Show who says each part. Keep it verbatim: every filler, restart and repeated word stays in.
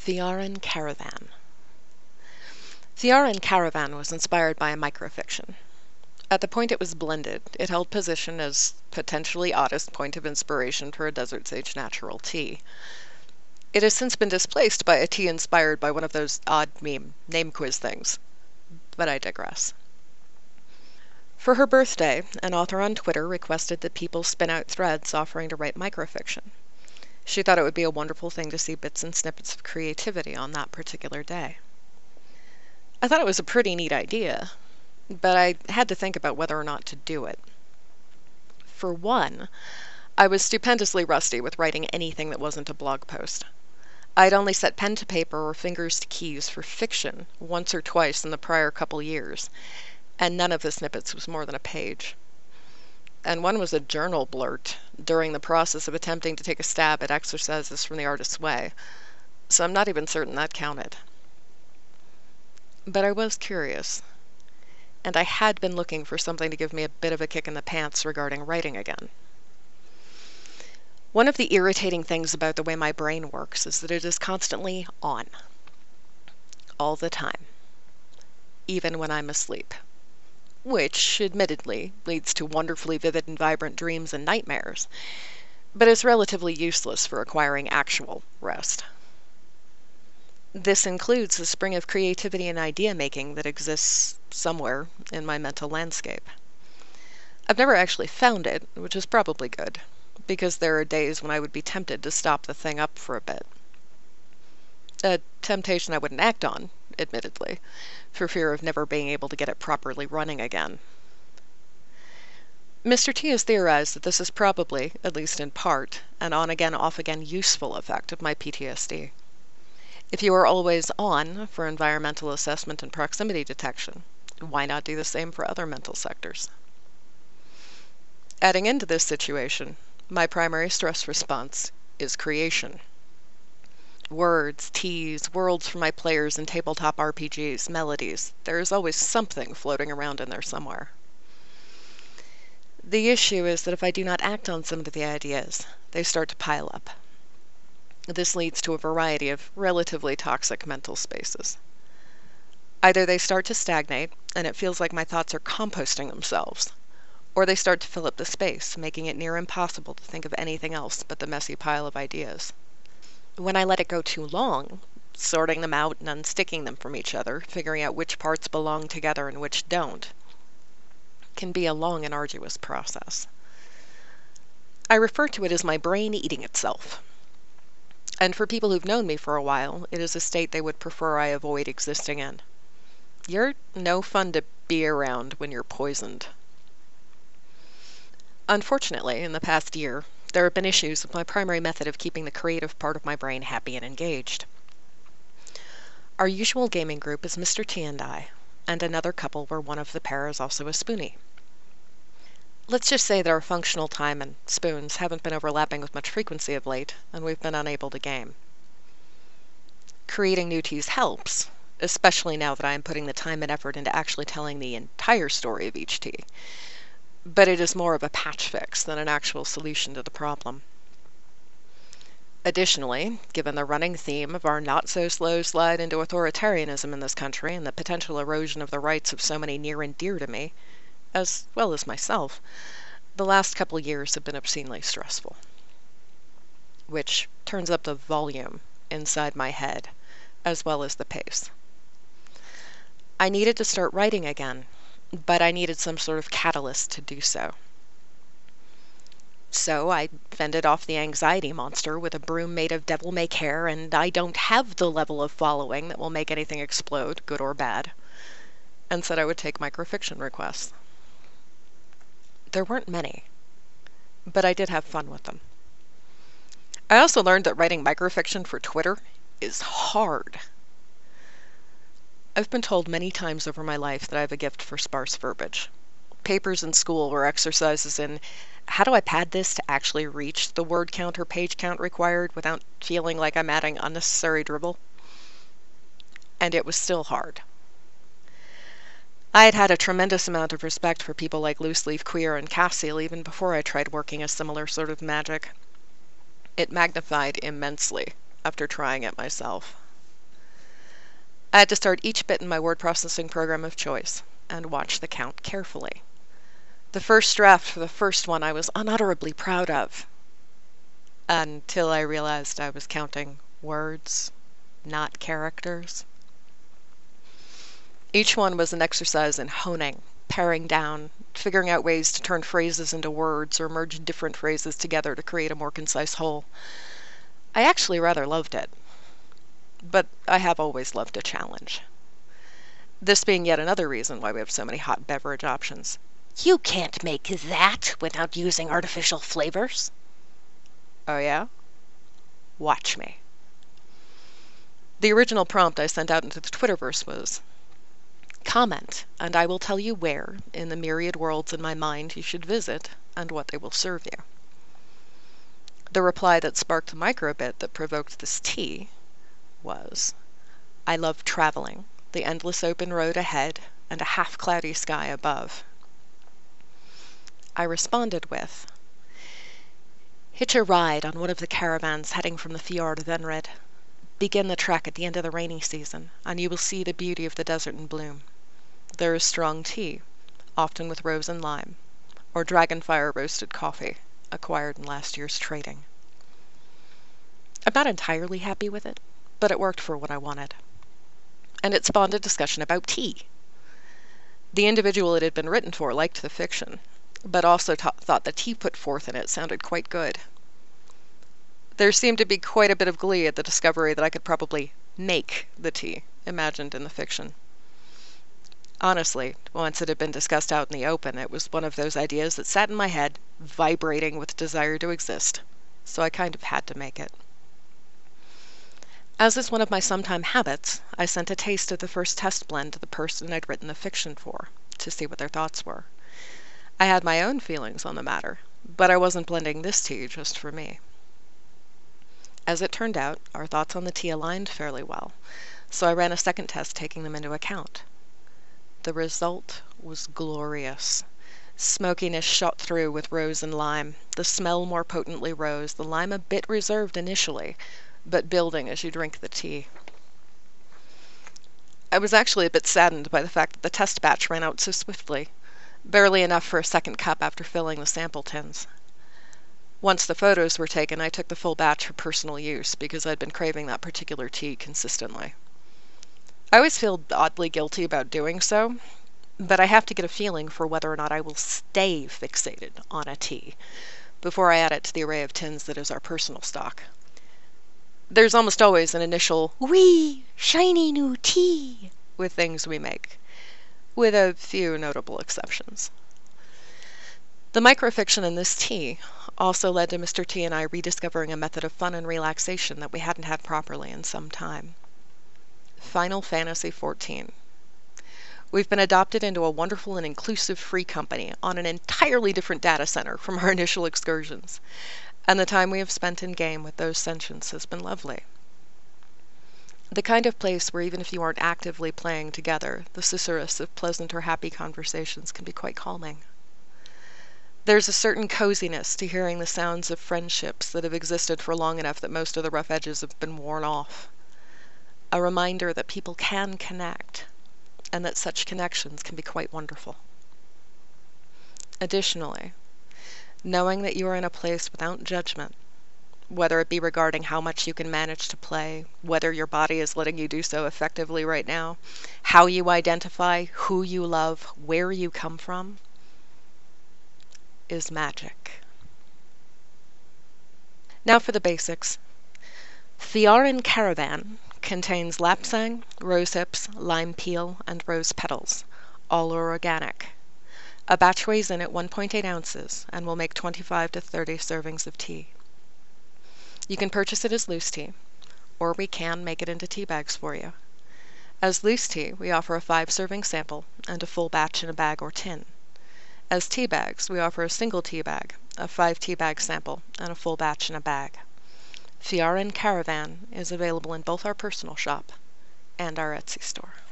Speaker 1: Thiaran Caravan. Thiaran Caravan was inspired by a microfiction. At the point it was blended, it held position as potentially oddest point of inspiration for a Desert Sage natural tea. It has since been displaced by a tea inspired by one of those odd meme name quiz things. But I digress. For her birthday, an author on Twitter requested that people spin out threads offering to write microfiction. She thought it would be a wonderful thing to see bits and snippets of creativity on that particular day. I thought it was a pretty neat idea, but I had to think about whether or not to do it. For one, I was stupendously rusty with writing anything that wasn't a blog post. I'd only set pen to paper or fingers to keys for fiction once or twice in the prior couple years, and none of the snippets was more than a page. And one was a journal blurt during the process of attempting to take a stab at exercises from the Artist's Way, so I'm not even certain that counted. But I was curious, and I had been looking for something to give me a bit of a kick in the pants regarding writing again. One of the irritating things about the way my brain works is that it is constantly on. All the time. Even when I'm asleep. Which, admittedly, leads to wonderfully vivid and vibrant dreams and nightmares, but is relatively useless for acquiring actual rest. This includes the spring of creativity and idea-making that exists somewhere in my mental landscape. I've never actually found it, which is probably good, because there are days when I would be tempted to stop the thing up for a bit. A temptation I wouldn't act on, admittedly, for fear of never being able to get it properly running again. Mister T has theorized that this is probably, at least in part, an on-again, off-again useful effect of my P T S D. If you are always on for environmental assessment and proximity detection, why not do the same for other mental sectors? Adding into this situation, my primary stress response is creation. Words, teas, worlds for my players in tabletop R P Gs, melodies. There is always something floating around in there somewhere. The issue is that if I do not act on some of the ideas, they start to pile up. This leads to a variety of relatively toxic mental spaces. Either they start to stagnate, and it feels like my thoughts are composting themselves, or they start to fill up the space, making it near impossible to think of anything else but the messy pile of ideas. When I let it go too long, sorting them out and unsticking them from each other, figuring out which parts belong together and which don't, can be a long and arduous process. I refer to it as my brain eating itself. And for people who've known me for a while, it is a state they would prefer I avoid existing in. You're no fun to be around when you're poisoned. Unfortunately, in the past year, there have been issues with my primary method of keeping the creative part of my brain happy and engaged. Our usual gaming group is Mister T and I, and another couple where one of the pair is also a spoonie. Let's just say that our functional time and spoons haven't been overlapping with much frequency of late, and we've been unable to game. Creating new teas helps, especially now that I am putting the time and effort into actually telling the entire story of each tea, but it is more of a patch fix than an actual solution to the problem. Additionally, given the running theme of our not-so-slow slide into authoritarianism in this country and the potential erosion of the rights of so many near and dear to me, as well as myself, the last couple years have been obscenely stressful. Which turns up the volume inside my head, as well as the pace. I needed to start writing again, but I needed some sort of catalyst to do so. So I fended off the anxiety monster with a broom made of devil-may-care, and I don't have the level of following that will make anything explode, good or bad, and said I would take microfiction requests. There weren't many, but I did have fun with them. I also learned that writing microfiction for Twitter is hard. I've been told many times over my life that I have a gift for sparse verbiage. Papers in school were exercises in how do I pad this to actually reach the word count or page count required without feeling like I'm adding unnecessary dribble. And it was still hard. I had had a tremendous amount of respect for people like Looseleaf Queer and Cassiel even before I tried working a similar sort of magic. It magnified immensely after trying it myself. I had to start each bit in my word processing program of choice and watch the count carefully. The first draft for the first one I was unutterably proud of, until I realized I was counting words, not characters. Each one was an exercise in honing, paring down, figuring out ways to turn phrases into words or merge different phrases together to create a more concise whole. I actually rather loved it, but I have always loved a challenge. This being yet another reason why we have so many hot beverage options.
Speaker 2: You can't make that without using artificial flavors.
Speaker 1: Oh yeah? Watch me. The original prompt I sent out into the Twitterverse was, comment, and I will tell you where, in the myriad worlds in my mind, you should visit, and what they will serve you. The reply that sparked the microbit that provoked this tea was, I love traveling, the endless open road ahead, and a half-cloudy sky above. I responded with, hitch a ride on one of the caravans heading from the Fjord Venred. Begin the trek at the end of the rainy season, and you will see the beauty of the desert in bloom. There is strong tea, often with rose and lime, or dragonfire roasted coffee, acquired in last year's trading. I'm not entirely happy with it, but it worked for what I wanted. And it spawned a discussion about tea. The individual it had been written for liked the fiction, but also t- thought the tea put forth in it sounded quite good. There seemed to be quite a bit of glee at the discovery that I could probably make the tea imagined in the fiction. Honestly, once it had been discussed out in the open, it was one of those ideas that sat in my head, vibrating with desire to exist, so I kind of had to make it. As is one of my sometime habits, I sent a taste of the first test blend to the person I'd written the fiction for, to see what their thoughts were. I had my own feelings on the matter, but I wasn't blending this tea just for me. As it turned out, our thoughts on the tea aligned fairly well, so I ran a second test taking them into account. The result was glorious. Smokiness shot through with rose and lime, the smell more potently rose, the lime a bit reserved initially, but building as you drink the tea. I was actually a bit saddened by the fact that the test batch ran out so swiftly, barely enough for a second cup after filling the sample tins. Once the photos were taken, I took the full batch for personal use because I'd been craving that particular tea consistently. I always feel oddly guilty about doing so, but I have to get a feeling for whether or not I will stay fixated on a tea before I add it to the array of tins that is our personal stock. There's almost always an initial,
Speaker 2: wee, shiny new tea,
Speaker 1: with things we make, with a few notable exceptions. The microfiction in this tea also led to Mister T and I rediscovering a method of fun and relaxation that we hadn't had properly in some time. Final Fantasy fourteen. We've been adopted into a wonderful and inclusive free company on an entirely different data center from our initial excursions, and the time we have spent in-game with those sentients has been lovely. The kind of place where even if you aren't actively playing together, the susurrus of pleasant or happy conversations can be quite calming. There's a certain coziness to hearing the sounds of friendships that have existed for long enough that most of the rough edges have been worn off. A reminder that people can connect, and that such connections can be quite wonderful. Additionally, knowing that you are in a place without judgment, whether it be regarding how much you can manage to play, whether your body is letting you do so effectively right now, how you identify, who you love, where you come from, is magic. Now for the basics. Thiarin Caravan contains lapsang, rose hips, lime peel, and rose petals. All are organic. A batch weighs in at one point eight ounces and will make twenty-five to thirty servings of tea. You can purchase it as loose tea, or we can make it into tea bags for you. As loose tea, we offer a five-serving sample and a full batch in a bag or tin. As tea bags, we offer a single tea bag, a five tea bag sample, and a full batch in a bag. Thiarin Caravan is available in both our personal shop and our Etsy store.